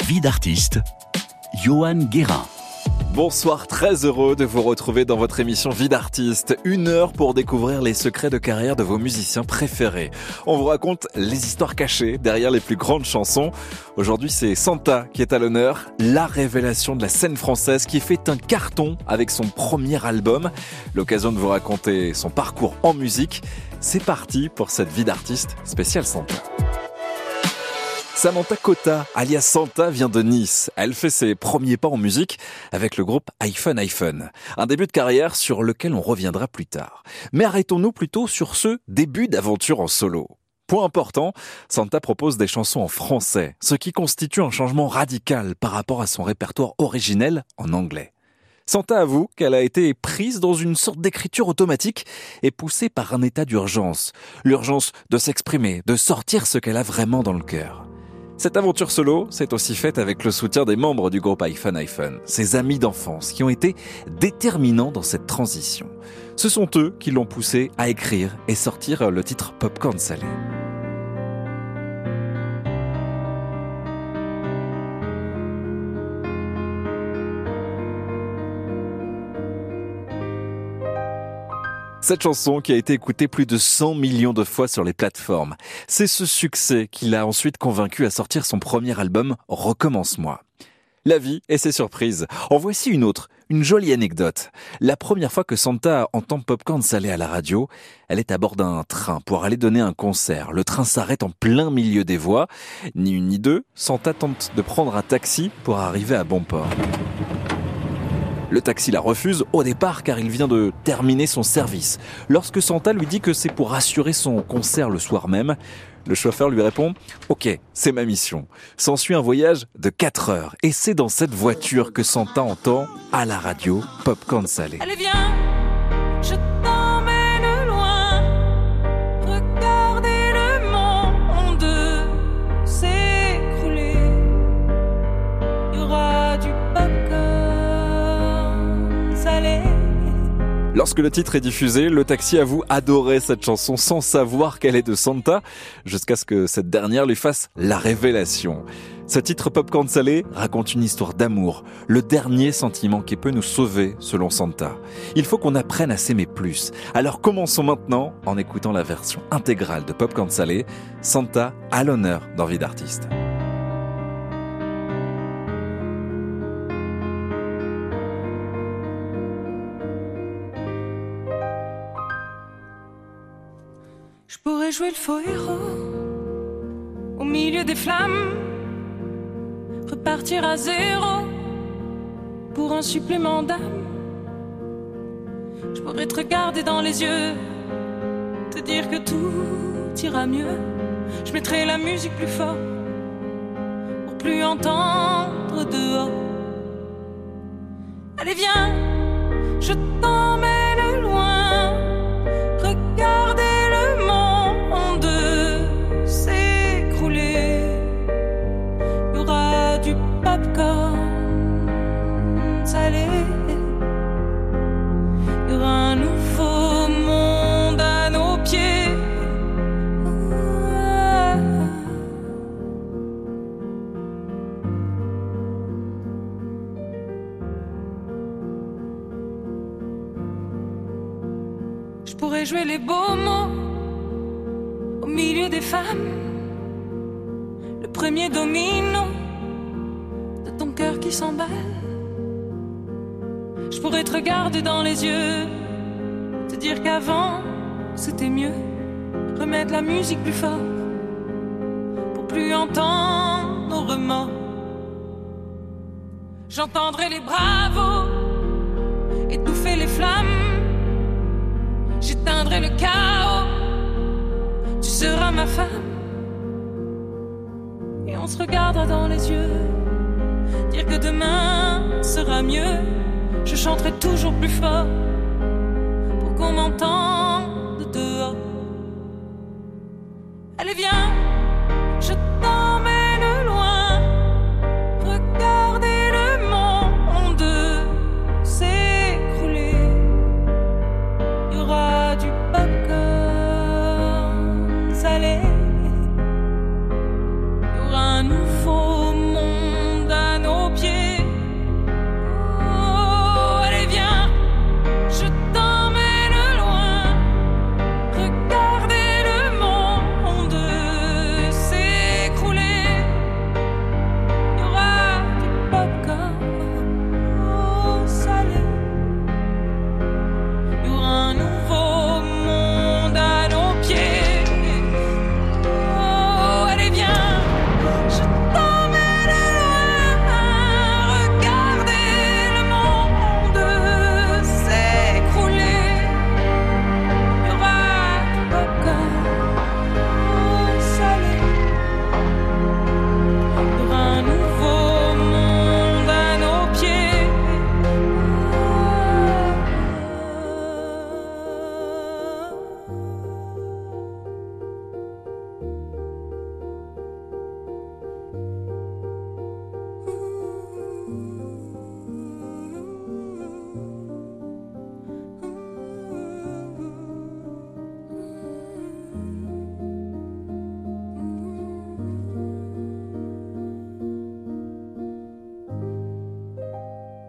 Vie d'artiste, Johan Guérin. Bonsoir, très heureux de vous retrouver dans votre émission Vie d'artiste. 1 heure pour découvrir les secrets de carrière de vos musiciens préférés. On vous raconte les histoires cachées derrière les plus grandes chansons. Aujourd'hui, c'est Santa qui est à l'honneur, la révélation de la scène française qui fait un carton avec son premier album. L'occasion de vous raconter son parcours en musique. C'est parti pour cette Vie d'artiste spéciale Santa. Samantha Cotta, alias Santa, vient de Nice. Elle fait ses premiers pas en musique avec le groupe iPhone. Un début de carrière sur lequel on reviendra plus tard. Mais arrêtons-nous plutôt sur ce début d'aventure en solo. Point important, Santa propose des chansons en français, ce qui constitue un changement radical par rapport à son répertoire originel en anglais. Santa avoue qu'elle a été prise dans une sorte d'écriture automatique et poussée par un état d'urgence. L'urgence de s'exprimer, de sortir ce qu'elle a vraiment dans le cœur. Cette aventure solo s'est aussi faite avec le soutien des membres du groupe iPhone, ses amis d'enfance qui ont été déterminants dans cette transition. Ce sont eux qui l'ont poussée à écrire et sortir le titre Popcorn Salé. Cette chanson qui a été écoutée plus de 100 millions de fois sur les plateformes. C'est ce succès qui l'a ensuite convaincu à sortir son premier album, Recommence-moi. La vie et ses surprises. En voici une autre, une jolie anecdote. La première fois que Santa entend Popcorn Salé à la radio, elle est à bord d'un train pour aller donner un concert. Le train s'arrête en plein milieu des voies. Ni une ni deux, Santa tente de prendre un taxi pour arriver à bon port. Le taxi la refuse au départ car il vient de terminer son service. Lorsque Santa lui dit que c'est pour assurer son concert le soir même, le chauffeur lui répond « Ok, c'est ma mission ». S'ensuit un voyage de 4 heures et c'est dans cette voiture que Santa entend à la radio Popcorn Salé. Allez viens, je t'emmène loin, regardez le monde s'écrouler, il y aura du popcorn salé. Lorsque le titre est diffusé, le taxi avoue adorer cette chanson sans savoir qu'elle est de Santa, jusqu'à ce que cette dernière lui fasse la révélation. Ce titre Popcorn Salé raconte une histoire d'amour, le dernier sentiment qui peut nous sauver selon Santa. Il faut qu'on apprenne à s'aimer plus. Alors commençons maintenant en écoutant la version intégrale de Popcorn Salé, Santa à l'honneur dans Vie d'artiste. Je pourrais jouer le faux héros au milieu des flammes, repartir à zéro pour un supplément d'âme. Je pourrais te regarder dans les yeux, te dire que tout ira mieux. Je mettrai la musique plus fort pour plus entendre dehors. Allez viens, je t'emmène loin, regardez le monde s'écrouler, il y aura du popcorn salé, il y aura un nouveau monde à nos pieds. Je pourrais jouer les beaux mots au milieu des femmes, le premier domino de ton cœur qui s'emballe. Je pourrais te regarder dans les yeux, te dire qu'avant c'était mieux, remettre la musique plus fort pour plus entendre nos remords. J'entendrai les bravos étouffer les flammes, j'éteindrai le chaos, tu seras ma femme. Et on se regardera dans les yeux, dire que demain sera mieux. Je chanterai toujours plus fort pour qu'on m'entende dehors. Allez viens, je t'emmène loin, regardez le monde s'écrouler, il y aura du popcorn salé, il y aura un nouveau monde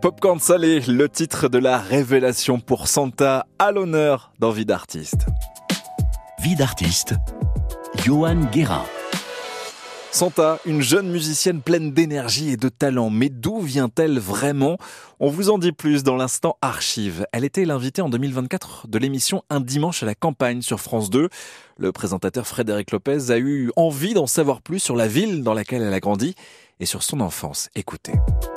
Popcorn salé, le titre de la révélation pour Santa à l'honneur dans Vie d'artiste. Vie d'artiste, Johan Guérin. Santa, une jeune musicienne pleine d'énergie et de talent. Mais d'où vient-elle vraiment ? On vous en dit plus dans l'instant archive. Elle était l'invitée en 2024 de l'émission Un dimanche à la campagne sur France 2. Le présentateur Frédéric Lopez a eu envie d'en savoir plus sur la ville dans laquelle elle a grandi et sur son enfance. Écoutez.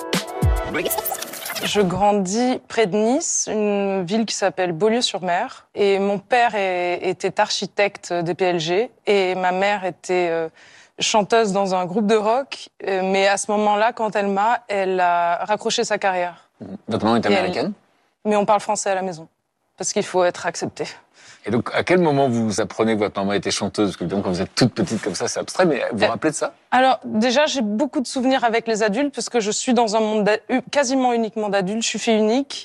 Je grandis près de Nice, une ville qui s'appelle Beaulieu-sur-Mer. Et mon père était architecte des PLG et ma mère était chanteuse dans un groupe de rock. Mais à ce moment-là, quand elle a raccroché sa carrière. Votre maman est américaine ? Mais on parle français à la maison, parce qu'il faut être accepté. Et donc, à quel moment vous apprenez que votre maman était chanteuse ? Parce que donc, quand vous êtes toute petite comme ça, c'est abstrait, mais vous vous rappelez de ça ? Alors, déjà, j'ai beaucoup de souvenirs avec les adultes, parce que je suis dans un monde quasiment uniquement d'adultes. Je suis fille unique.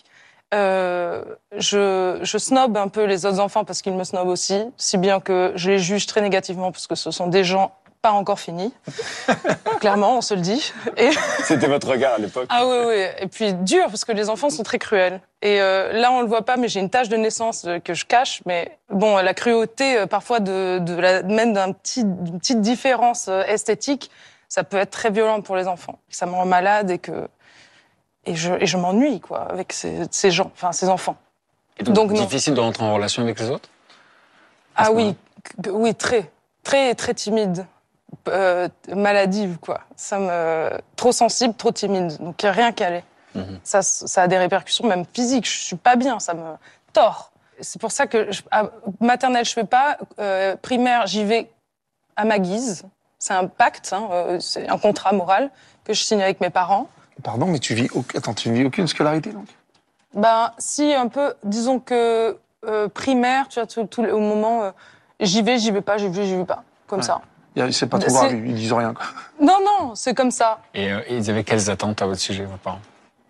Je snob un peu les autres enfants, parce qu'ils me snobent aussi, si bien que je les juge très négativement, parce que ce sont des gens pas encore finis. Clairement, on se le dit. Et... C'était votre regard à l'époque. Ah oui. Et puis dur, parce que les enfants sont très cruels. Et là, on le voit pas, mais j'ai une tache de naissance que je cache. Mais bon, la cruauté, parfois, même d'une petite différence esthétique, ça peut être très violent pour les enfants. Ça me rend malade et je m'ennuie, quoi, avec ces gens, enfin, ces enfants. Et donc difficile de rentrer en relation avec les autres ? Ah oui, très, très, très timide. Maladive, quoi. Trop sensible, trop timide. Donc, il n'y a rien qu'à aller. Ça a des répercussions, même physiques. Je suis pas bien, ça me tord. C'est pour ça que maternelle, je fais pas. Primaire, j'y vais à ma guise. C'est un pacte, c'est un contrat moral que je signe avec mes parents. Pardon, mais tu vis aucune scolarité, donc ? Ben, si, un peu. Disons que primaire, tu vois, au moment, j'y vais pas, j'y vais pas. Comme ça. C'est pas trop grave, ils disent rien, quoi. Non, c'est comme ça. Et ils avaient quelles attentes à votre sujet, vos parents ?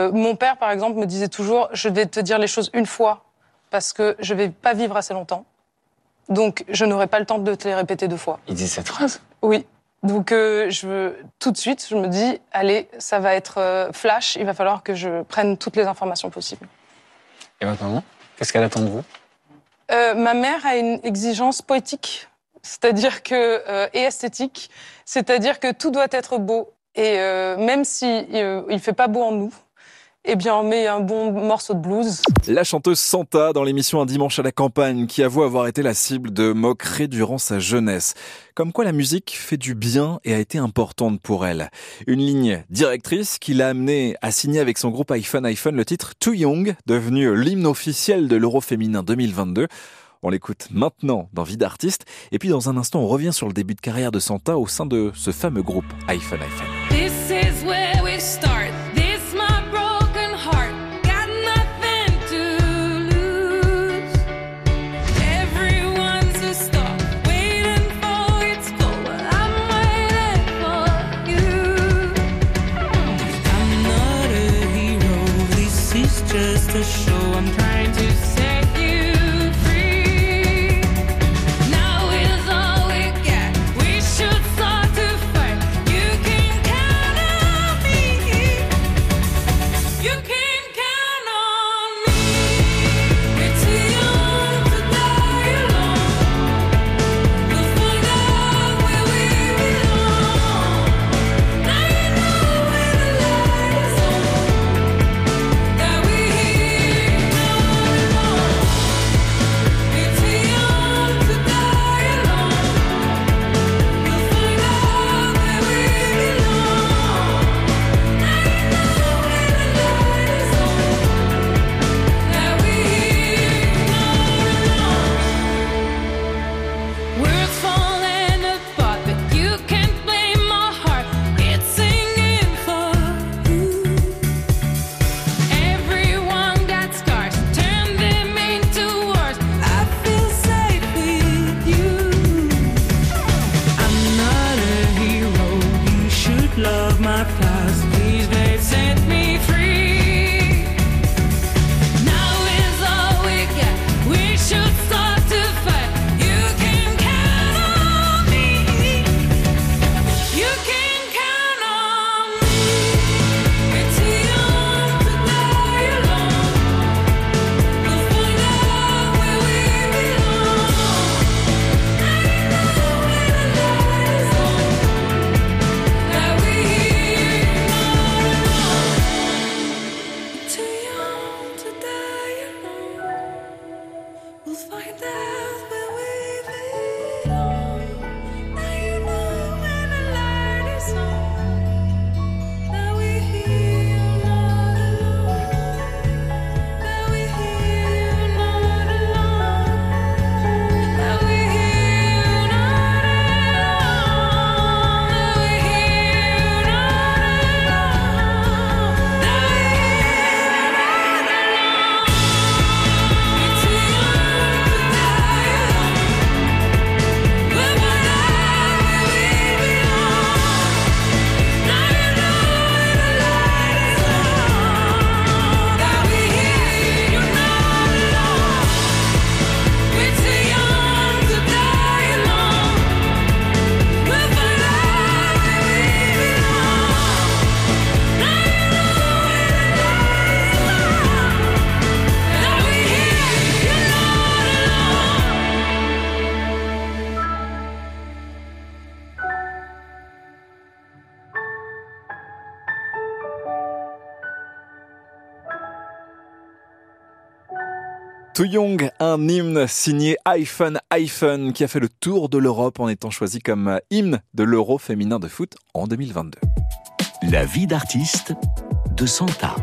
Mon père, par exemple, me disait toujours « Je vais te dire les choses une fois, parce que je vais pas vivre assez longtemps. Donc, je n'aurai pas le temps de te les répéter 2 fois. » Il dit cette phrase ? Oui. Donc, tout de suite, je me dis « Allez, ça va être flash, il va falloir que je prenne toutes les informations possibles. » Et votre maman ? Qu'est-ce qu'elle attend de vous ? Ma mère a une exigence poétique. C'est-à-dire et esthétique, c'est-à-dire que tout doit être beau. Et même si il fait pas beau en nous, eh bien on met un bon morceau de blues. La chanteuse Santa dans l'émission Un dimanche à la campagne, qui avoue avoir été la cible de moqueries durant sa jeunesse. Comme quoi la musique fait du bien et a été importante pour elle. Une ligne directrice qui l'a amenée à signer avec son groupe iPhone le titre Too Young, devenu l'hymne officiel de l'Euro féminin 2022. On l'écoute maintenant dans Vie d'artiste. Et puis dans un instant, on revient sur le début de carrière de Santa au sein de ce fameux groupe iPhone. This is where we start. This my broken heart. Got nothing to lose. Everyone's a star, waiting for its call. I'm waiting for you. I'm not a hero. This is just a show. I'm trying to set you. Too Young, un hymne signé Hyphen qui a fait le tour de l'Europe en étant choisi comme hymne de l'Euro féminin de foot en 2022. La vie d'artiste de Santa.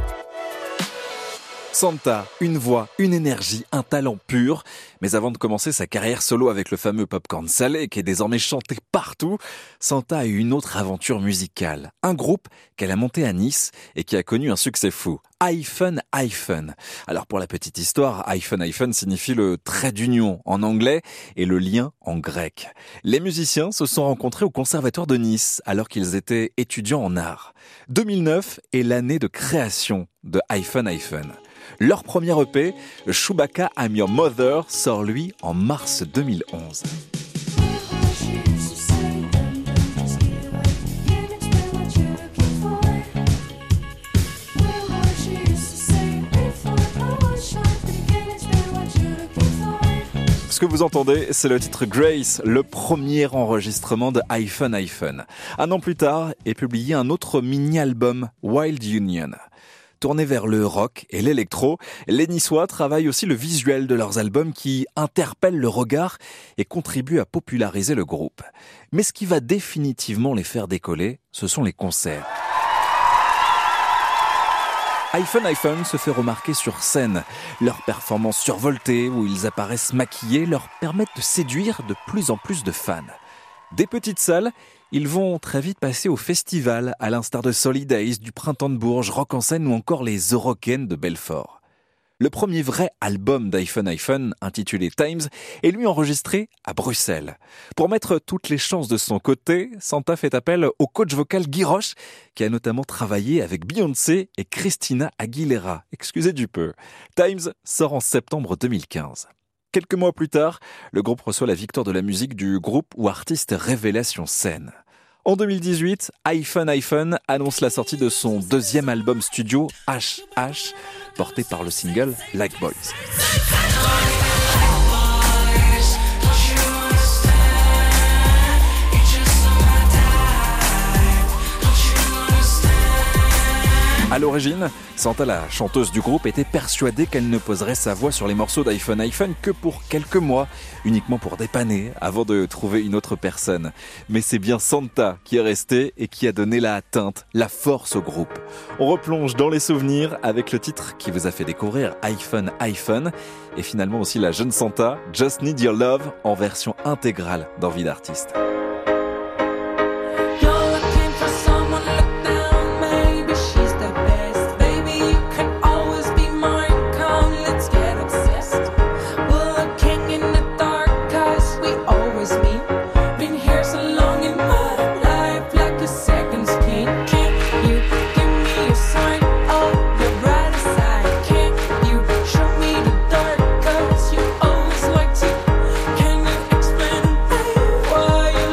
Santa, une voix, une énergie, un talent pur. Mais avant de commencer sa carrière solo avec le fameux Popcorn Salé qui est désormais chanté partout, Santa a eu une autre aventure musicale. Un groupe qu'elle a monté à Nice et qui a connu un succès fou. Hyphen. Alors pour la petite histoire, Hyphen signifie le trait d'union en anglais et le lien en grec. Les musiciens se sont rencontrés au Conservatoire de Nice alors qu'ils étaient étudiants en art. 2009 est l'année de création de Hyphen. Leur premier EP, Chewbacca I'm Your Mother, sort lui en mars 2011. Ce que vous entendez, c'est le titre Grace, le premier enregistrement de Hyphen. Un an plus tard est publié un autre mini-album, Wild Union. Tourné vers le rock et l'électro, les Niçois travaillent aussi le visuel de leurs albums qui interpellent le regard et contribuent à populariser le groupe. Mais ce qui va définitivement les faire décoller, ce sont les concerts. Hyphen se fait remarquer sur scène. Leurs performances survoltées, où ils apparaissent maquillés, leur permettent de séduire de plus en plus de fans. Des petites salles, ils vont très vite passer au festival, à l'instar de Solidays, du Printemps de Bourges, Rock en Seine ou encore les Eurocaines de Belfort. Le premier vrai album d'Hyphen, intitulé Times, est lui enregistré à Bruxelles. Pour mettre toutes les chances de son côté, Santa fait appel au coach vocal Guy Roche, qui a notamment travaillé avec Beyoncé et Christina Aguilera. Excusez du peu. Times sort en septembre 2015. Quelques mois plus tard, le groupe reçoit la victoire de la musique du groupe ou artiste Révélation Scène. En 2018, Hyphen annonce la sortie de son deuxième album studio, HH, porté par le single Like Boys. À l'origine, Santa, la chanteuse du groupe, était persuadée qu'elle ne poserait sa voix sur les morceaux d'Hyphen que pour quelques mois, uniquement pour dépanner, avant de trouver une autre personne. Mais c'est bien Santa qui est restée et qui a donné la teinte, la force au groupe. On replonge dans les souvenirs avec le titre qui vous a fait découvrir Hyphen, et finalement aussi la jeune Santa, Just Need Your Love, en version intégrale dans Vie d'artiste. Why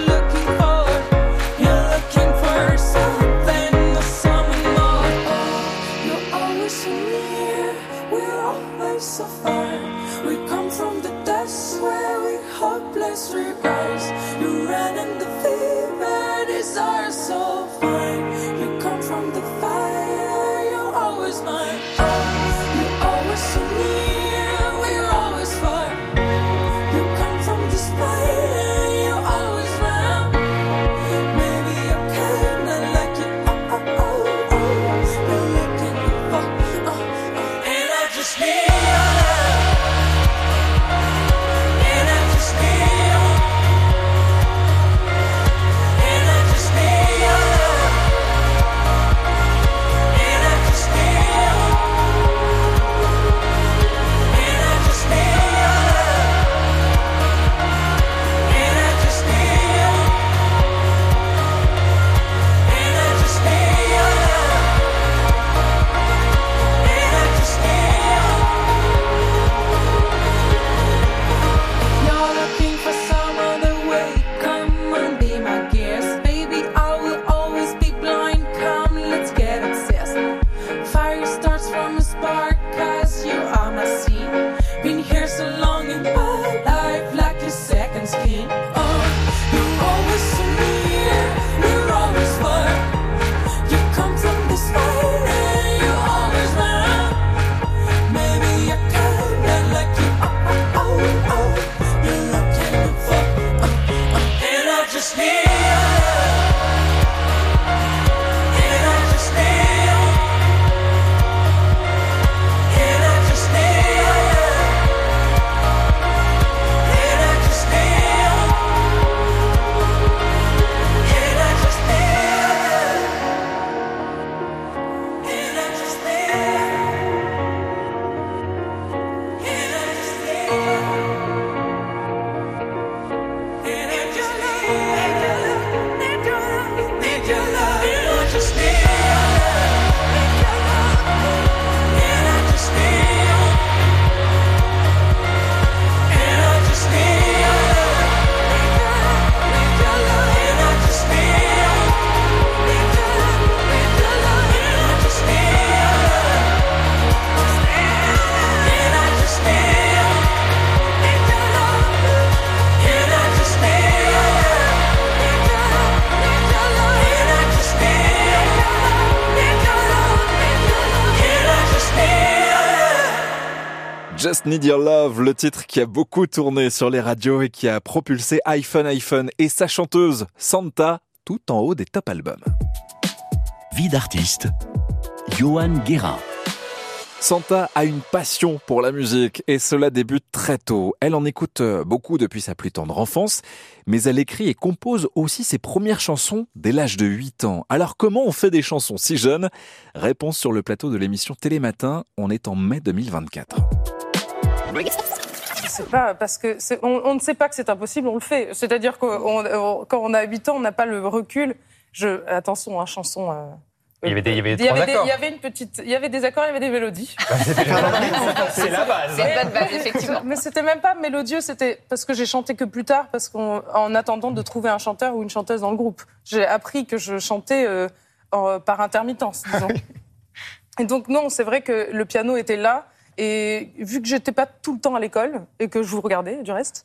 Just Need Your Love, le titre qui a beaucoup tourné sur les radios et qui a propulsé iPhone et sa chanteuse Santa tout en haut des top albums. Vie d'artiste, Johan Guérin. Santa a une passion pour la musique et cela débute très tôt. Elle en écoute beaucoup depuis sa plus tendre enfance, mais elle écrit et compose aussi ses premières chansons dès l'âge de 8 ans. Alors comment on fait des chansons si jeunes ? Réponse sur le plateau de l'émission Télématin, on est en mai 2024. Je sais pas, parce que on ne sait pas que c'est impossible, on le fait. C'est-à-dire que quand on a 8 ans, on n'a pas le recul. Attention, chanson... Il y avait trois accords. Il y avait des accords, il y avait des mélodies. C'est la base. C'est une bonne base, effectivement. Mais c'était même pas mélodieux, c'était parce que j'ai chanté que plus tard, en attendant de trouver un chanteur ou une chanteuse dans le groupe. J'ai appris que je chantais par intermittence, disons. Et donc non, c'est vrai que le piano était là. Et vu que j'étais pas tout le temps à l'école et que je vous regardais du reste,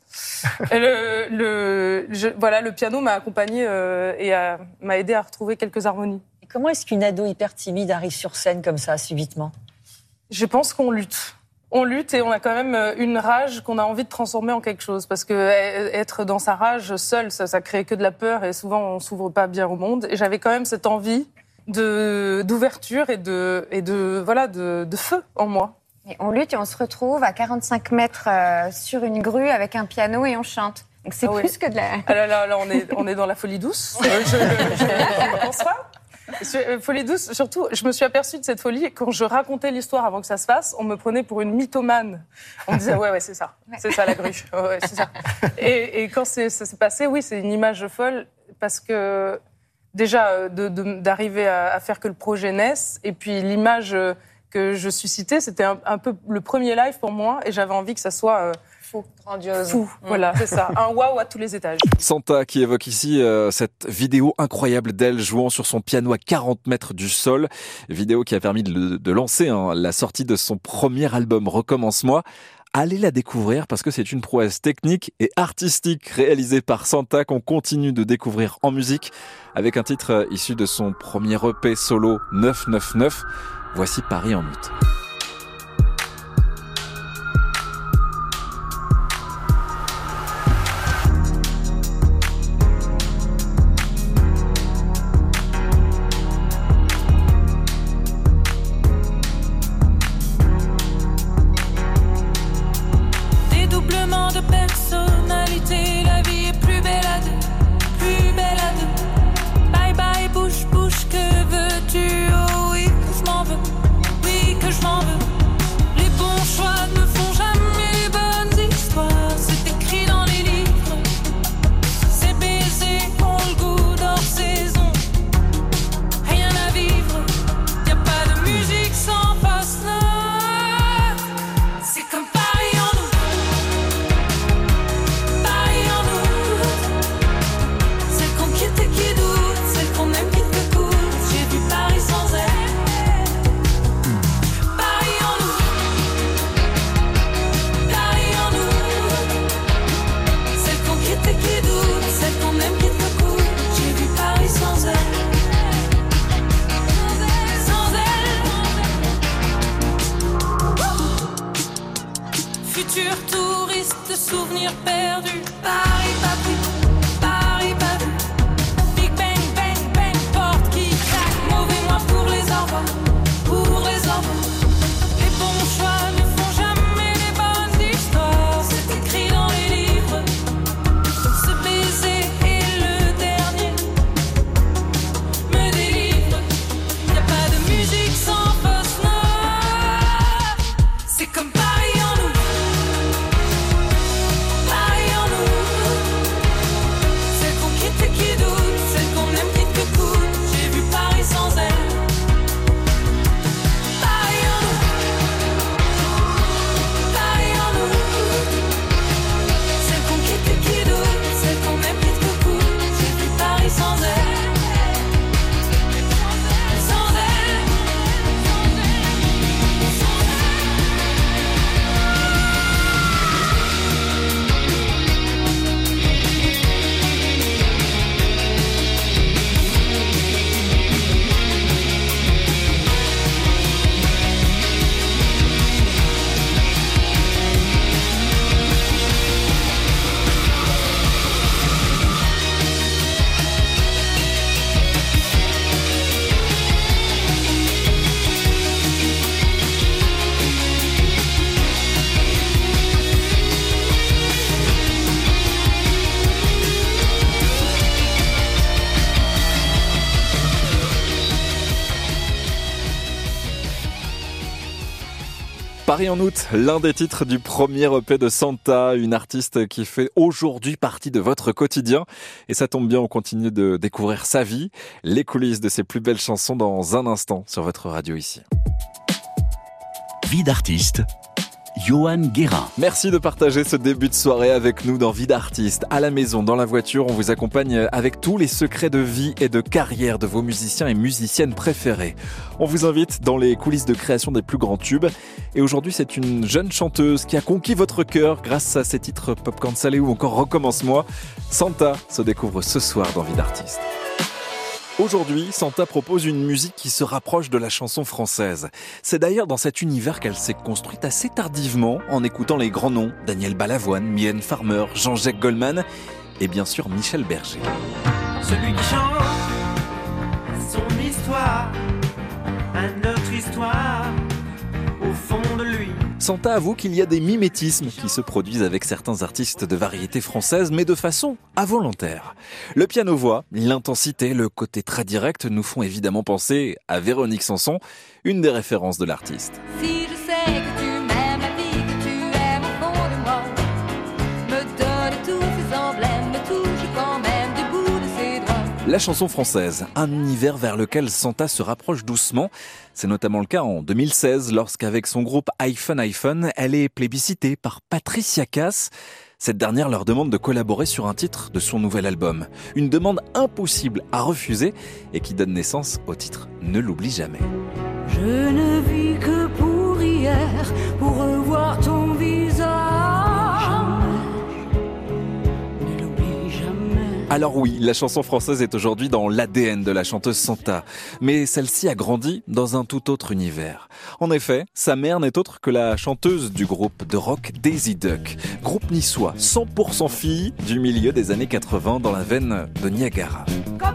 le piano m'a accompagnée et m'a aidé à retrouver quelques harmonies. Et comment est-ce qu'une ado hyper timide arrive sur scène comme ça, subitement ? Je pense qu'on lutte. On lutte et on a quand même une rage qu'on a envie de transformer en quelque chose. Parce que être dans sa rage seule, ça crée que de la peur et souvent on s'ouvre pas bien au monde. Et j'avais quand même cette envie d'ouverture et de feu en moi. Et on lutte et on se retrouve à 45 mètres sur une grue avec un piano et on chante. Donc c'est plus que de la... Ah là, on est dans la folie douce. Je pense pas. Folie douce, surtout, je me suis aperçue de cette folie quand je racontais l'histoire avant que ça se fasse. On me prenait pour une mythomane. On me disait ouais, c'est ça. C'est ça la grue. Ouais, c'est ça. Et quand ça s'est passé, oui, c'est une image folle parce que déjà d'arriver à faire que le projet naisse et puis l'image... que je suscitais, c'était un peu le premier live pour moi et j'avais envie que ça soit fou, grandiose. Fou, voilà, c'est ça. Un waouh à tous les étages. Santa qui évoque ici cette vidéo incroyable d'elle jouant sur son piano à 40 mètres du sol. Vidéo qui a permis de lancer la sortie de son premier album Recommence-moi. Allez la découvrir parce que c'est une prouesse technique et artistique réalisée par Santa qu'on continue de découvrir en musique avec un titre issu de son premier EP solo 999. Voici Paris en août. Dédoublement de personnalité, la vie est plus belle à deux, plus belle à deux. Bye bye, bouge, bouge, que veux-tu? Oh oui, que je m'en veux, oui, que je m'en veux. Les bons choix ne font jamais les bonnes histoires, c'est écrit dans les livres. Ces baisers ont le goût d'hors saison, rien à vivre. Y'a pas de musique sans face note, c'est comme Paris en août. Paris en août, celle qu'on quitte et qui doute, celle qu'on aime qui te coûte. J'ai vu Paris sans elle. Paris en août, Paris en août, celle qu'on quitte et qui doute, celle qu'on aime qui te coûte. J'ai vu Paris sans elle. Sans elle. Futur touriste, souvenir perdu. Paris pas pris, Paris pas vu. Big bang, bang, bang, porte qui claque. Mauvais mois pour les au revoir, pour les au revoir. Les bons choix ne font jamais les bonnes histoires, c'est écrit dans les livres. Ce baiser est le dernier, me délivre. Y'a pas de musique sans fausse note, c'est comme Paris en août. Paris en août, Paris en août, l'un des titres du premier EP de Santa, une artiste qui fait aujourd'hui partie de votre quotidien. Et ça tombe bien, on continue de découvrir sa vie, les coulisses de ses plus belles chansons dans un instant sur votre radio ici. Vie d'artiste, Johan Guérin. Merci de partager ce début de soirée avec nous dans Vie d'artiste. À la maison, dans la voiture, on vous accompagne avec tous les secrets de vie et de carrière de vos musiciens et musiciennes préférés. On vous invite dans les coulisses de création des plus grands tubes. Et aujourd'hui, c'est une jeune chanteuse qui a conquis votre cœur grâce à ses titres Popcorn Salé ou encore Recommence-moi. Santa se découvre ce soir dans Vie d'artiste. Aujourd'hui, Santa propose une musique qui se rapproche de la chanson française. C'est d'ailleurs dans cet univers qu'elle s'est construite assez tardivement en écoutant les grands noms, Daniel Balavoine, Mylène Farmer, Jean-Jacques Goldman et bien sûr Michel Berger. Celui qui chante son histoire à notre histoire au fond de lui. Santa avoue qu'il y a des mimétismes qui se produisent avec certains artistes de variété française, mais de façon involontaire. Le piano-voix, l'intensité, le côté très direct nous font évidemment penser à Véronique Sanson, une des références de l'artiste. Si je sais que tu m'aimes, la vie que tu aimes au fond de moi me donne tous ces emblèmes, me touche quand même du bout de ses doigts. La chanson française, un univers vers lequel Santa se rapproche doucement. C'est notamment le cas en 2016, lorsqu'avec son groupe iPhone, elle est plébiscitée par Patricia Cass. Cette dernière leur demande de collaborer sur un titre de son nouvel album. Une demande impossible à refuser et qui donne naissance au titre Ne l'oublie jamais. Je ne vis que pour hier, pour revoir ton visage. Ne l'oublie jamais. Alors oui, la chanson française est aujourd'hui dans l'ADN de la chanteuse Santa. Mais celle-ci a grandi dans un tout autre univers. En effet, sa mère n'est autre que la chanteuse du groupe de rock Daisy Duck. Groupe niçois, 100% fille du milieu des années 80 dans la veine de Niagara.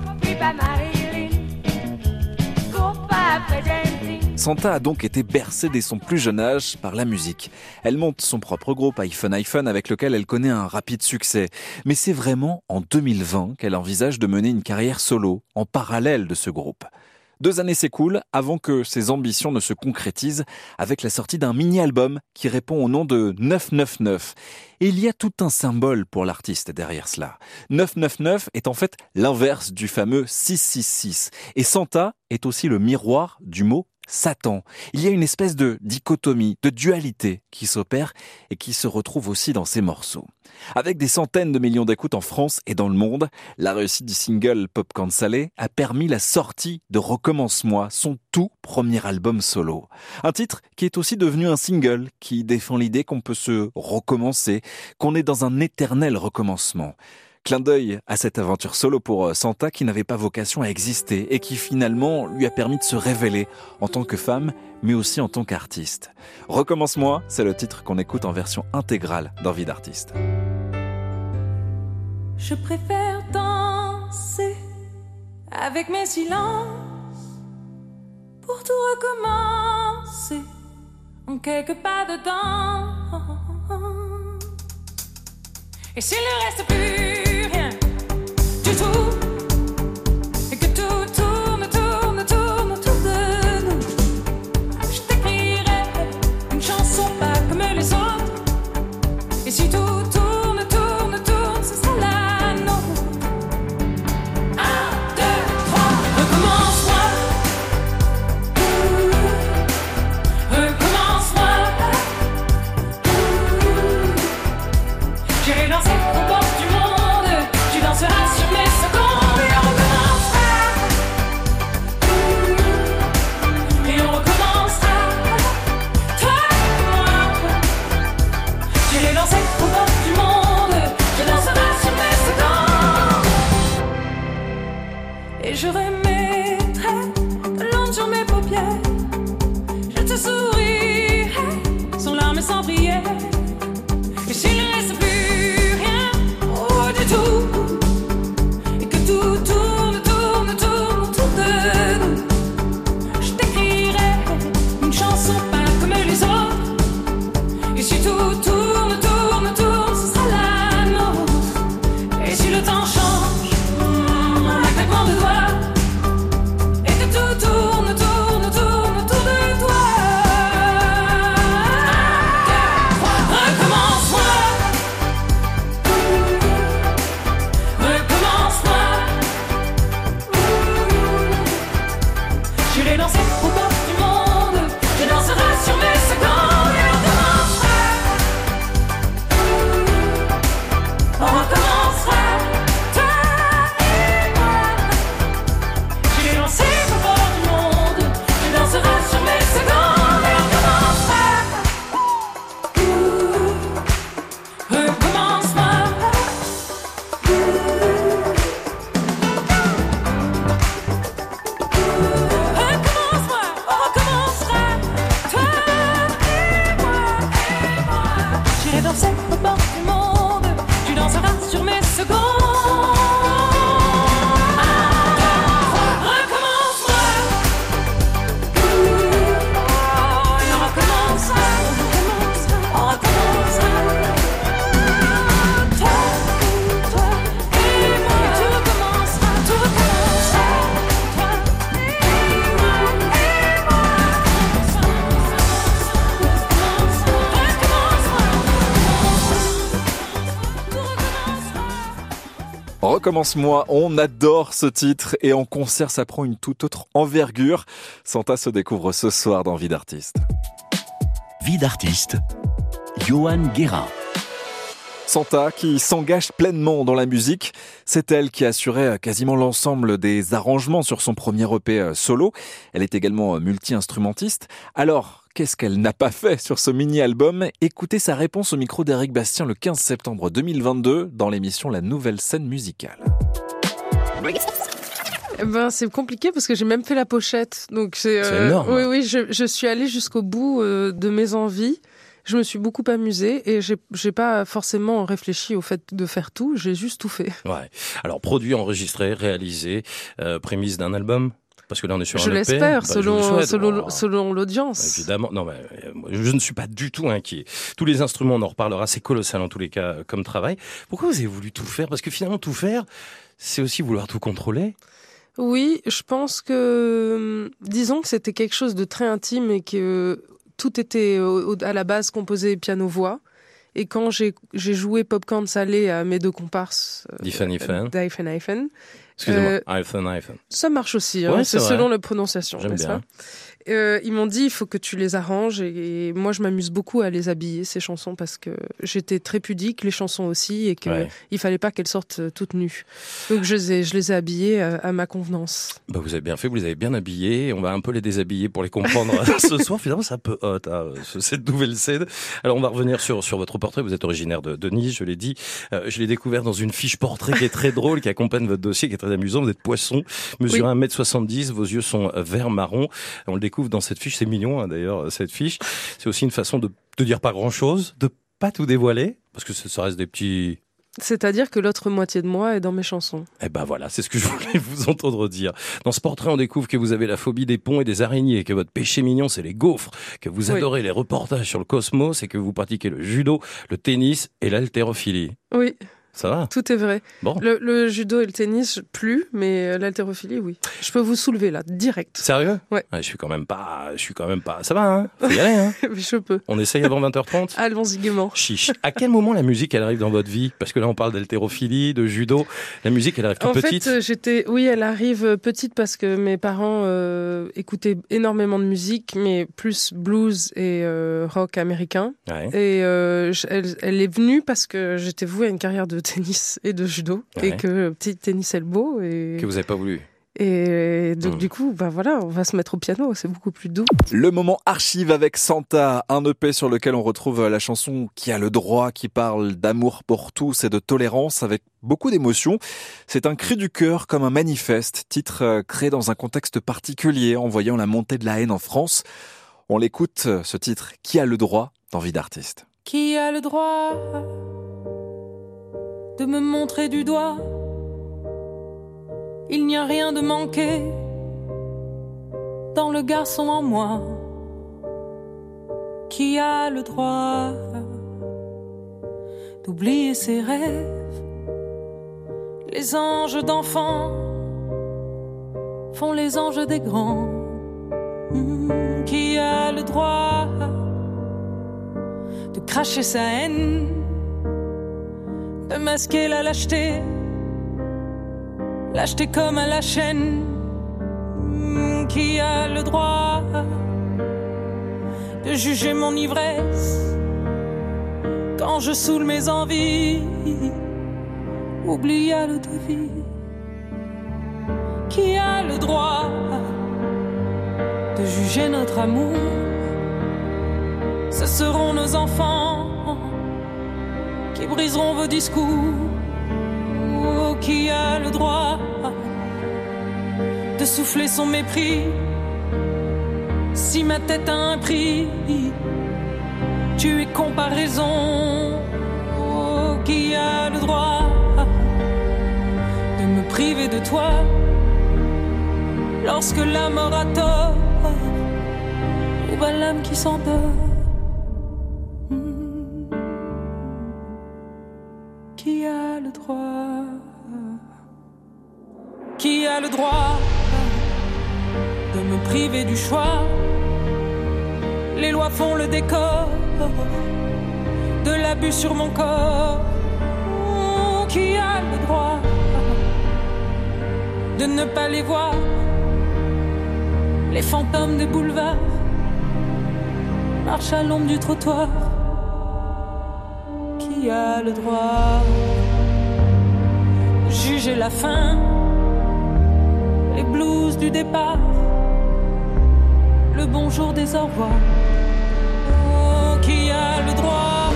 Santa a donc été bercée dès son plus jeune âge par la musique. Elle monte son propre groupe iPhone avec lequel elle connaît un rapide succès. Mais c'est vraiment en 2020 qu'elle envisage de mener une carrière solo, en parallèle de ce groupe. 2 années s'écoulent avant que ses ambitions ne se concrétisent avec la sortie d'un mini-album qui répond au nom de 999. Et il y a tout un symbole pour l'artiste derrière cela. 999 est en fait l'inverse du fameux 666. Et Santa est aussi le miroir du mot Satan. Il y a une espèce de dichotomie, de dualité qui s'opère et qui se retrouve aussi dans ses morceaux. Avec des centaines de millions d'écoutes en France et dans le monde, la réussite du single Popcorn Salé a permis la sortie de Recommence-moi, son tout premier album solo. Un titre qui est aussi devenu un single qui défend l'idée qu'on peut se recommencer, qu'on est dans un éternel recommencement. Clin d'œil à cette aventure solo pour Santa qui n'avait pas vocation à exister et qui finalement lui a permis de se révéler en tant que femme, mais aussi en tant qu'artiste. Recommence-moi, c'est le titre qu'on écoute en version intégrale dans Vie d'artiste. Je préfère danser avec mes silences pour tout recommencer en quelques pas dedans. Et s'il ne reste plus rien du tout, et que tout tourne autour de nous, je t'écrirai une chanson pas comme les autres. Et si tout tourne, ce sera la nôtre. 1, 2, 3, recommence-moi. Recommence-moi. J'irai danser aux portes du monde. Tu danseras sur mes secondes. Recommence-moi, on adore ce titre et en concert ça prend une toute autre envergure. Santa se découvre ce soir dans Vie d'artiste. Vie d'artiste, Johan Guérin. Santa qui s'engage pleinement dans la musique, c'est elle qui a assuré quasiment l'ensemble des arrangements sur son premier EP solo. Elle est également multi-instrumentiste. Alors, qu'est-ce qu'elle n'a pas fait sur ce mini-album ? Écoutez sa réponse au micro d'Éric Bastien le 15 septembre 2022 dans l'émission La Nouvelle Scène Musicale. C'est compliqué parce que j'ai même fait la pochette. Donc c'est énorme. Oui, je suis allée jusqu'au bout de mes envies. Je me suis beaucoup amusée et j'ai pas forcément réfléchi au fait de faire tout, j'ai juste tout fait. Ouais. Alors produit, enregistré, réalisé, prémisse d'un album. Parce que là, on est sur un EP. Je l'espère, selon l'audience. Évidemment. Non, mais je ne suis pas du tout inquiet. Tous les instruments, on en reparlera. C'est colossal, en tous les cas, comme travail. Pourquoi vous avez voulu tout faire ? Parce que finalement, tout faire, c'est aussi vouloir tout contrôler. Oui, je pense que, disons que c'était quelque chose de très intime et que tout était à la base composé piano-voix. Et quand j'ai joué Popcorn Salé à mes deux comparses, Diffen. Excusez-moi, Hyphen. Ça marche aussi, Ouais, c'est selon la prononciation. J'aime bien. Ils m'ont dit, il faut que tu les arranges. Et moi, je m'amuse beaucoup à les habiller, ces chansons, parce que j'étais très pudique, les chansons aussi, et qu'il fallait pas qu'elles sortent toutes nues. Donc, je les ai habillées à ma convenance. Bah, vous avez bien fait, vous les avez bien habillés. On va un peu les déshabiller pour les comprendre ce soir. Finalement, c'est un peu hot, cette nouvelle scène. Alors, on va revenir sur votre portrait. Vous êtes originaire de Nice, je l'ai dit. Je l'ai découvert dans une fiche portrait qui est très drôle, qui accompagne votre dossier, qui est très amusant. Vous êtes poisson, mesurez 1m70, vos yeux sont vert-marron. On le découvre dans cette fiche, c'est mignon d'ailleurs, cette fiche. C'est aussi une façon de dire pas grand-chose, de pas tout dévoiler, parce que ça reste des petits... C'est-à-dire que l'autre moitié de moi est dans mes chansons. Eh ben voilà, c'est ce que je voulais vous entendre dire. Dans ce portrait, on découvre que vous avez la phobie des ponts et des araignées, que votre péché mignon, c'est les gaufres, que vous adorez les reportages sur le cosmos et que vous pratiquez le judo, le tennis et l'haltérophilie. Oui. Ça va ? Tout est vrai. Bon. Le judo et le tennis, plus, mais l'haltérophilie, oui. Je peux vous soulever là, direct. Sérieux ? Ouais. Je suis quand même pas. Ça va, hein ? Faut y aller, hein ? Je peux. On essaye avant 20h30 ? Allons-y gaiement. Chiche. À quel moment la musique, elle arrive dans votre vie ? Parce que là, on parle d'haltérophilie, de judo. La musique, elle arrive toute petite ? En fait, elle arrive petite parce que mes parents écoutaient énormément de musique, mais plus blues et rock américain. Ouais. Et elle est venue parce que j'étais vouée à une carrière de tennis et de judo, et que petit tennis elbow et que vous n'avez pas voulu. Et donc du coup, on va se mettre au piano, c'est beaucoup plus doux. Le moment archive avec Santa, un EP sur lequel on retrouve la chanson Qui a le droit, qui parle d'amour pour tous et de tolérance avec beaucoup d'émotion. C'est un cri du cœur comme un manifeste, titre créé dans un contexte particulier en voyant la montée de la haine en France. On l'écoute, ce titre Qui a le droit dans Vie d'artiste. Qui a le droit de me montrer du doigt? Il n'y a rien de manqué dans le garçon en moi. Qui a le droit d'oublier ses rêves? Les anges d'enfants font les anges des grands. Qui a le droit de cracher sa haine, de masquer la lâcheté, lâcheté comme à la chaîne. Qui a le droit de juger mon ivresse quand je saoule mes envies, oublie à l'eau de vie. Qui a le droit de juger notre amour? Ce seront nos enfants qui briseront vos discours. Oh, qui a le droit de souffler son mépris si ma tête a un prix? Tu es comparaison. Oh, qui a le droit de me priver de toi lorsque la mort a tort? Ou va l'âme qui s'endort? Qui a le droit? Qui a le droit de me priver du choix? Les lois font le décor de l'abus sur mon corps. Qui a le droit de ne pas les voir, les fantômes des boulevards marchent à l'ombre du trottoir. Qui a le droit de juger la fin, les blues du départ, le bonjour des au revoir? Oh, qui a le droit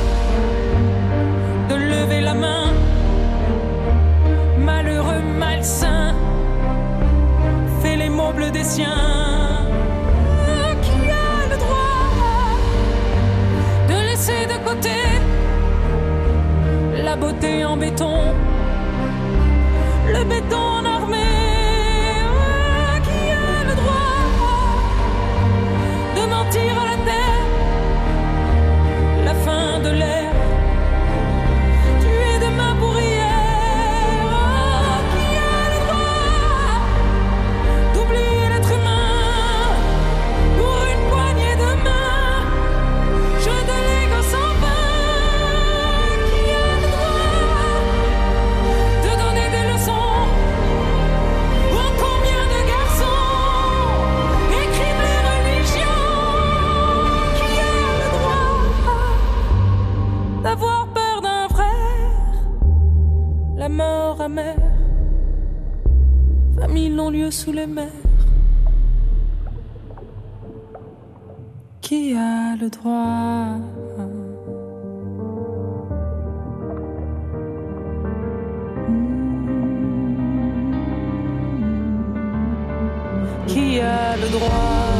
de lever la main, malheureux, malsain, fait les mots bleus des siens? Oh, qui a le droit de laisser de côté la beauté en béton, le béton en armée? Oh, qui a le droit de mentir à la terre, la fin de l'ère, tuer demain pour hier? Oh, qui a le droit d'oublier l'être humain pour une poignée de main, jeu de Lego sans fin? D'avoir peur d'un frère, la mort amère, famille non-lieu sous les mers. Qui a le droit? Qui a le droit?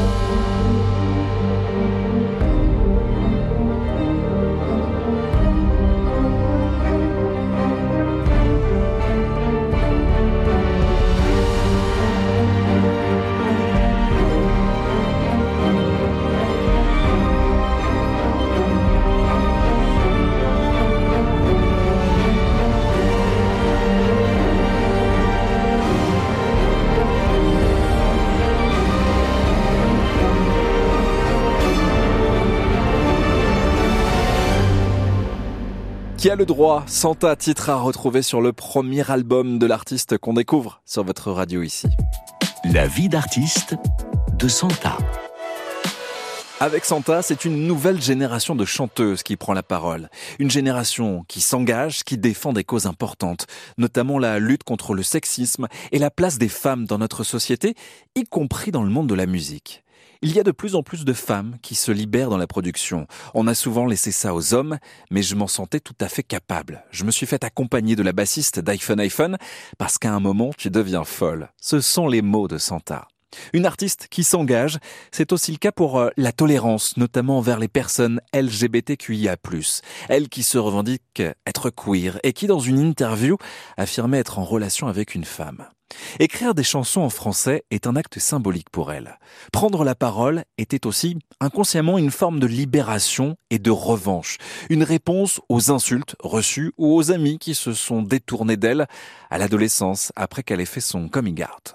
Qui a le droit? Santa, titre à retrouver sur le premier album de l'artiste qu'on découvre sur votre radio ici. La vie d'artiste de Santa. Avec Santa, c'est une nouvelle génération de chanteuses qui prend la parole. Une génération qui s'engage, qui défend des causes importantes, notamment la lutte contre le sexisme et la place des femmes dans notre société, y compris dans le monde de la musique. Il y a de plus en plus de femmes qui se libèrent dans la production. On a souvent laissé ça aux hommes, mais je m'en sentais tout à fait capable. Je me suis fait accompagner de la bassiste d'iPhone, parce qu'à un moment, tu deviens folle. Ce sont les mots de Santa. Une artiste qui s'engage, c'est aussi le cas pour la tolérance, notamment envers les personnes LGBTQIA+. Elle qui se revendique être queer et qui, dans une interview, affirmait être en relation avec une femme. Écrire des chansons en français est un acte symbolique pour elle. Prendre la parole était aussi inconsciemment une forme de libération et de revanche, une réponse aux insultes reçues ou aux amis qui se sont détournés d'elle à l'adolescence après qu'elle ait fait son coming out.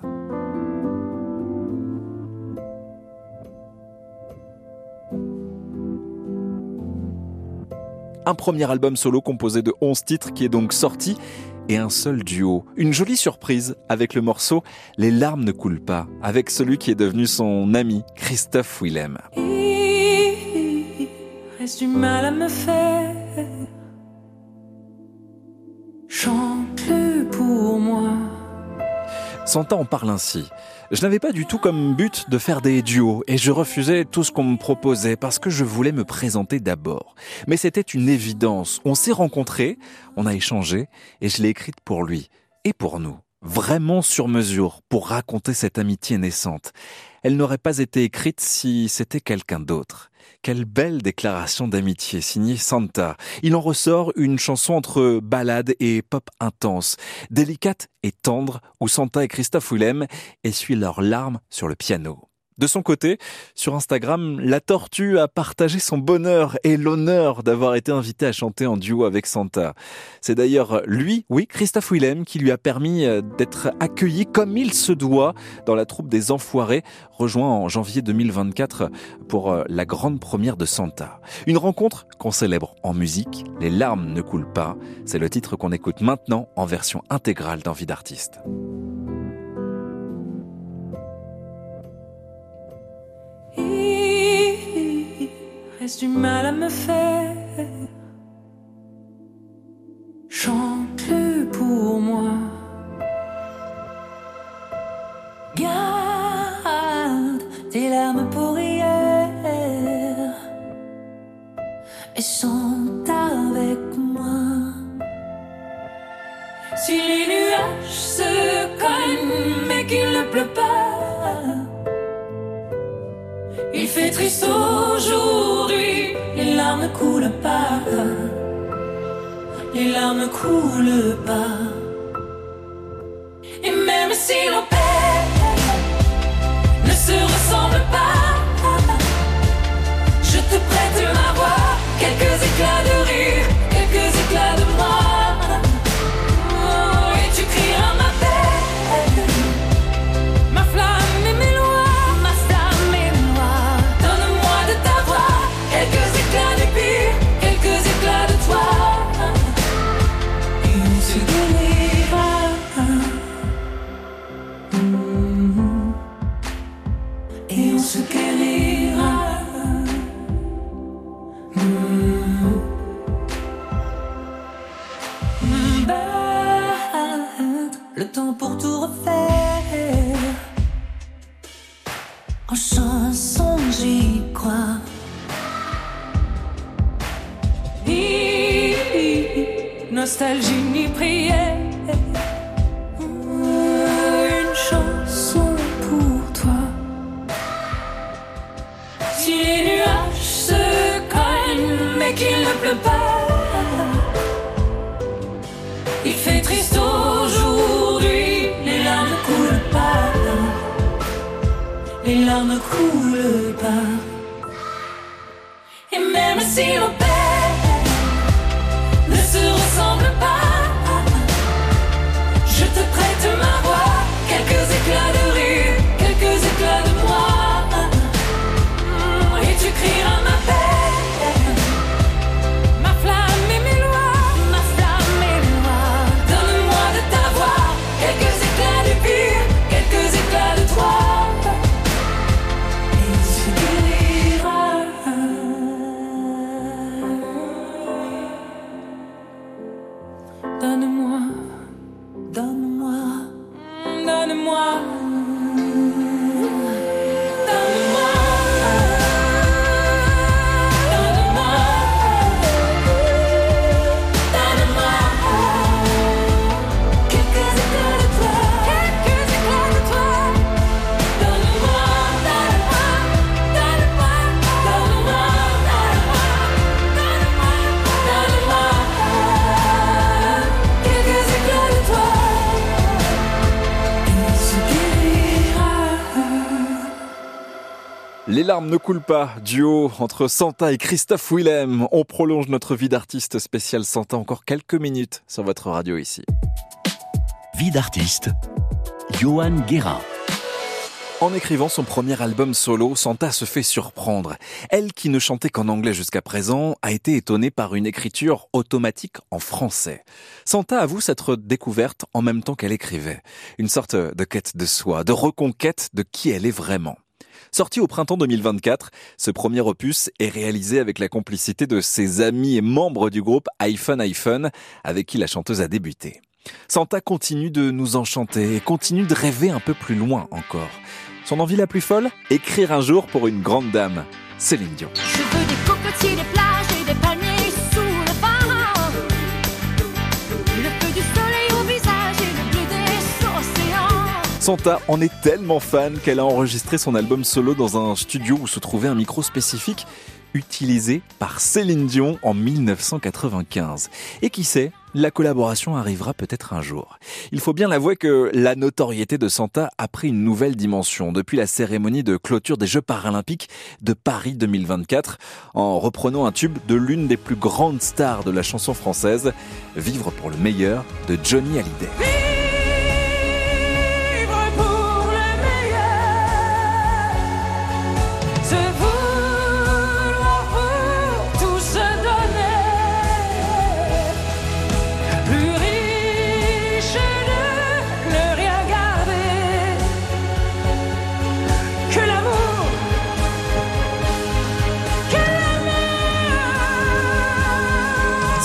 Un premier album solo composé de 11 titres qui est donc sorti et un seul duo. Une jolie surprise avec le morceau « Les larmes ne coulent pas » avec celui qui est devenu son ami Christophe Willem. Il reste du mal à me faire. Chante-le pour moi. Santa en parle ainsi. Je n'avais pas du tout comme but de faire des duos et je refusais tout ce qu'on me proposait parce que je voulais me présenter d'abord. Mais c'était une évidence. On s'est rencontrés, on a échangé et je l'ai écrite pour lui et pour nous. Vraiment sur mesure pour raconter cette amitié naissante. Elle n'aurait pas été écrite si c'était quelqu'un d'autre. Quelle belle déclaration d'amitié signée Santa. Il en ressort une chanson entre ballade et pop intense, délicate et tendre, où Santa et Christophe Willem essuient leurs larmes sur le piano. De son côté, sur Instagram, la tortue a partagé son bonheur et l'honneur d'avoir été invité à chanter en duo avec Santa. C'est d'ailleurs lui, oui, Christophe Willem, qui lui a permis d'être accueilli comme il se doit dans la troupe des Enfoirés, rejoint en janvier 2024 pour la grande première de Santa. Une rencontre qu'on célèbre en musique, Les larmes ne coulent pas. C'est le titre qu'on écoute maintenant en version intégrale dans Vie d'artiste. reste du mal à me faire. Chante-le pour moi. Garde tes larmes pour hier et chante avec moi. Si les nuages se cognent mais qu'il ne pleut pas, il fait triste aujourd'hui, les larmes ne coulent pas, les larmes ne coulent pas. Et même si nos pères ne se ressemblent pas, je te prête ma voix, quelques éclats de rire, quelques éclats de moi. Oh, et tu crieras ma peine, ma flamme et mes lois, ma flamme et moi. Donne-moi de ta voix, quelques éclats de pire, quelques éclats de toi. Et on se guérira. Et on se guérira. Le temps pour tout refaire. En chanson j'y crois. Ni nostalgie ni prière. Une chanson pour toi. Si les nuages se cognent mais qu'il ne pleut pas, il fait triste aujourd'hui, les larmes ne coulent pas, les larmes ne coulent pas. Et même si nos pères ne se ressemblent pas, je te prête ma voix, quelques éclats de rire, quelques éclats de moi. Et tu crieras ma peine, ma flamme et mes lois, ma flamme et moi. Donne-moi de ta voix, quelques éclats de pire, quelques éclats de toi. Et on se guérira. Donne-moi, donne-moi, donne-moi. Les larmes ne coulent pas, duo entre Santa et Christophe Willem. On prolonge notre vie d'artiste spécial Santa encore quelques minutes sur votre radio ici. Vie d'artiste, Johan Guérin. En écrivant son premier album solo, Santa se fait surprendre. Elle, qui ne chantait qu'en anglais jusqu'à présent, a été étonnée par une écriture automatique en français. Santa avoue s'être découverte en même temps qu'elle écrivait. Une sorte de quête de soi, de reconquête de qui elle est vraiment. Sorti au printemps 2024, ce premier opus est réalisé avec la complicité de ses amis et membres du groupe iPhone, avec qui la chanteuse a débuté. Santa continue de nous enchanter et continue de rêver un peu plus loin encore. Son envie la plus folle ? Écrire un jour pour une grande dame, Céline Dion. Je veux des cocotiers, des plages et des palmiers sous le vent. Le feu du soleil au visage et le bleu des océans. Santa en est tellement fan qu'elle a enregistré son album solo dans un studio où se trouvait un micro spécifique utilisé par Céline Dion en 1995. Et qui sait, la collaboration arrivera peut-être un jour. Il faut bien l'avouer que la notoriété de Santa a pris une nouvelle dimension depuis la cérémonie de clôture des Jeux paralympiques de Paris 2024, en reprenant un tube de l'une des plus grandes stars de la chanson française, Vivre pour le meilleur de Johnny Hallyday. Que l'amour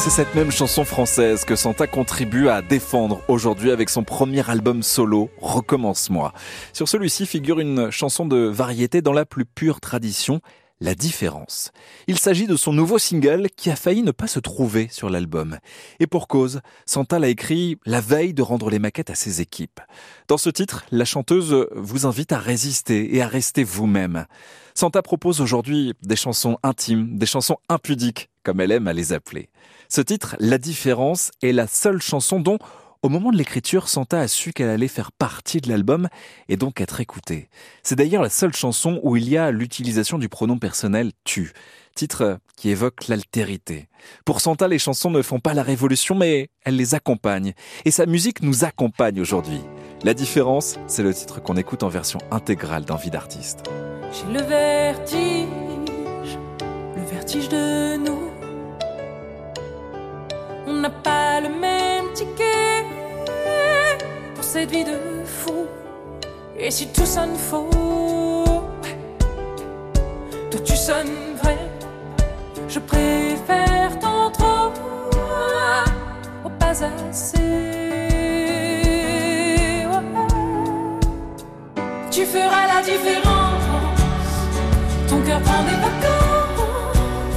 C'est cette même chanson française que Santa contribue à défendre aujourd'hui avec son premier album solo, Recommence-moi. Sur celui-ci figure une chanson de variété dans la plus pure tradition, La Différence. Il s'agit de son nouveau single qui a failli ne pas se trouver sur l'album. Et pour cause, Santa l'a écrit la veille de rendre les maquettes à ses équipes. Dans ce titre, la chanteuse vous invite à résister et à rester vous-même. Santa propose aujourd'hui des chansons intimes, des chansons impudiques, comme elle aime à les appeler. Ce titre, La Différence, est la seule chanson dont, au moment de l'écriture, Santa a su qu'elle allait faire partie de l'album et donc être écoutée. C'est d'ailleurs la seule chanson où il y a l'utilisation du pronom personnel « tu », titre qui évoque l'altérité. Pour Santa, les chansons ne font pas la révolution, mais elles les accompagnent. Et sa musique nous accompagne aujourd'hui. La Différence, c'est le titre qu'on écoute en version intégrale dans Vie d'artiste. J'ai le vertige de nous. On n'a pas le même ticket pour cette vie de fou. Et si tout sonne faux, toi tu sonnes vrai. Je préfère tant trop au pas assez. Tu feras la différence. Ton cœur prend des vacances.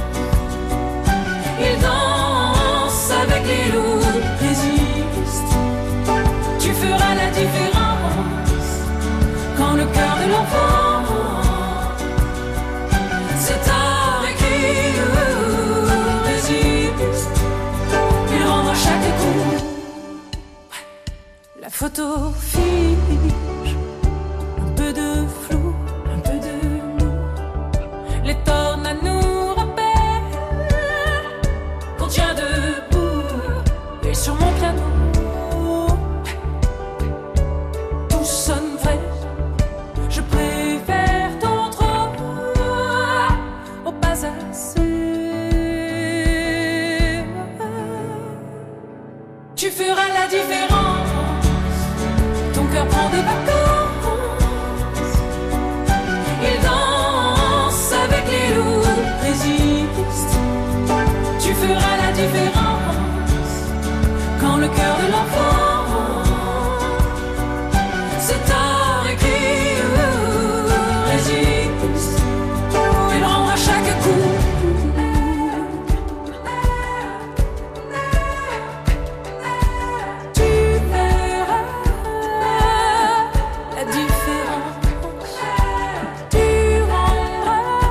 Il danse avec les loups, résiste. Tu feras la différence quand le cœur de l'enfant c'est tard et qui résiste. Il rend à chaque coup. La photo fige, un peu de flou, un peu de nous. Les tornades nous rappellent qu'on tient debout. Et sur mon piano tout sonne vrai. Je préfère ton trop au pas assez. Tu feras la différence. Ton cœur prend des vacances. Il danse avec les loups, résiste. Tu feras la différence quand le cœur de l'enfant c'est tard et qui résiste. Il rend à chaque coup. Tu verras la différence. Tu rendras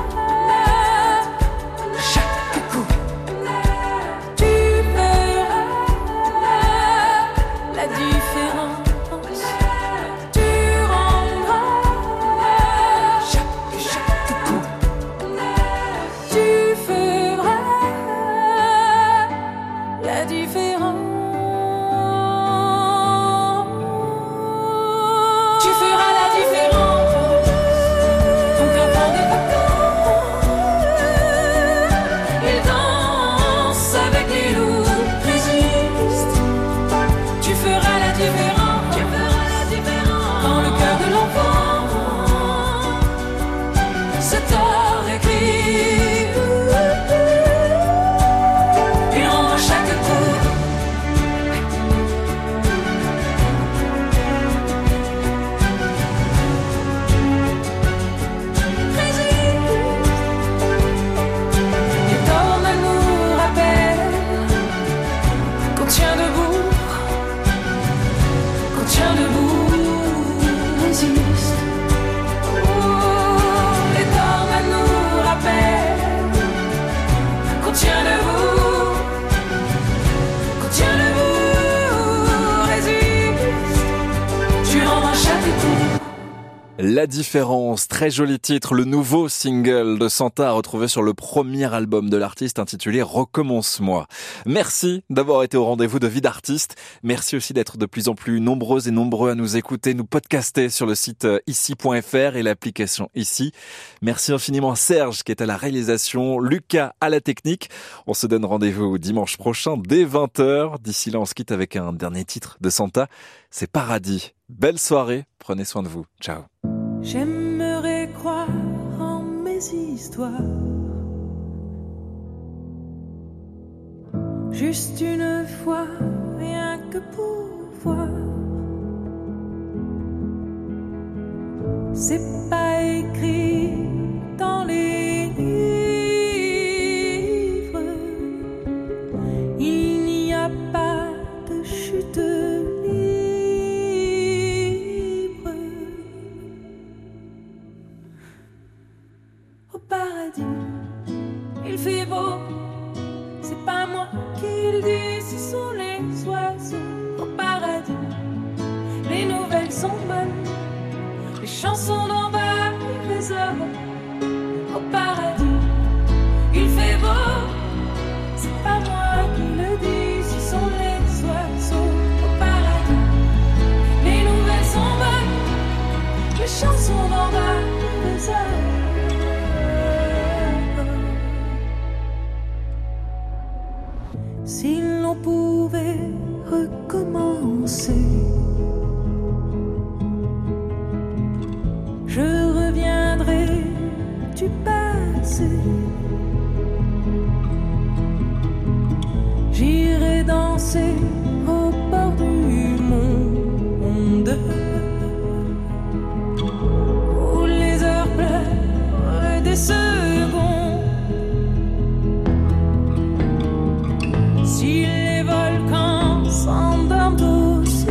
chaque coup. Tu verras la différence. Tu rendras chaque coup. Tu feras la différence. Tu feras la différence. Ton cœur prend des vacances. Il danse avec les loups, résiste. Tu feras la différence. Tu feras la différence quand le cœur de l'enfant c'est tard écrit. Il rend à chaque coup. Les tornades nous rappellent qu'on tient debout, qu'on tient debout, résiste. Les tornades nous rappellent qu'on tient debout, qu'on tient debout, résiste. Tu rends à chaque coup. La Différence, très joli titre, le nouveau single de Santa à retrouver sur le premier album de l'artiste intitulé Recommence-moi. Merci d'avoir été au rendez-vous de Vie d'artiste. Merci aussi d'être de plus en plus nombreuses et nombreux à nous écouter, nous podcaster sur le site ici.fr et l'application Ici. Merci infiniment à Serge qui est à la réalisation, Lucas à la technique. On se donne rendez-vous dimanche prochain dès 20h. D'ici là, on se quitte avec un dernier titre de Santa, c'est Paradis. Belle soirée, prenez soin de vous. Ciao. J'aimerais croire en mes histoires. juste une fois, rien que pour voir. C'est pas écrit dans les livres, il n'y a pas de chute libre. Au paradis, il fait beau, c'est pas moi qui le dis, ce sont les oiseaux. Au paradis, les nouvelles sont bonnes, les chansons d'en bas résonnent. Au paradis, il fait beau, c'est pas moi qui le dis, ce sont les oiseaux. Au paradis, les nouvelles sont bonnes, les chansons d'en bas résonnent. Si l'on pouvait recommencer, je reviendrai du passé. J'irai danser au bord du monde, où les heures pleurent des secondes. Si les volcans s'endorment aussi,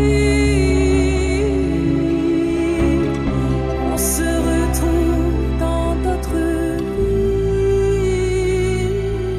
on se retrouve dans d'autres vies.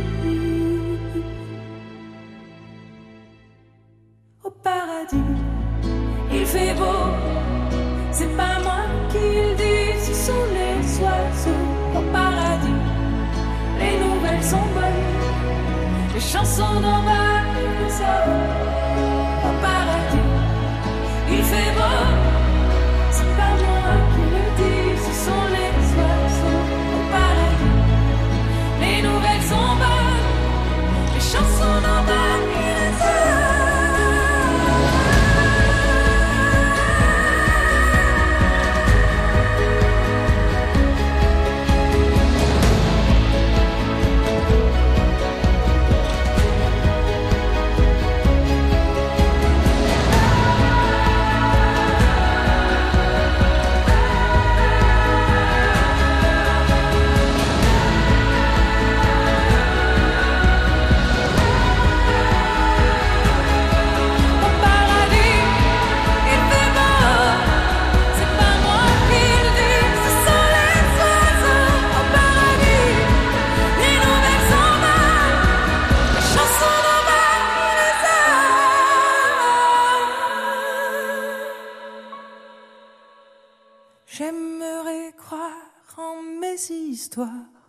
Au paradis, il fait beau, c'est pas moi qui le dis, ce sont les oiseaux. Au paradis, les nouvelles sont bonnes, les chansons d'en bas résonnent. Au paradis, il fait beau, c'est pas moi qui le dis, ce sont les oiseaux. Au paradis, les nouvelles sont bonnes, les chansons d'en bas résonnent. J'aimerais croire en mes histoires,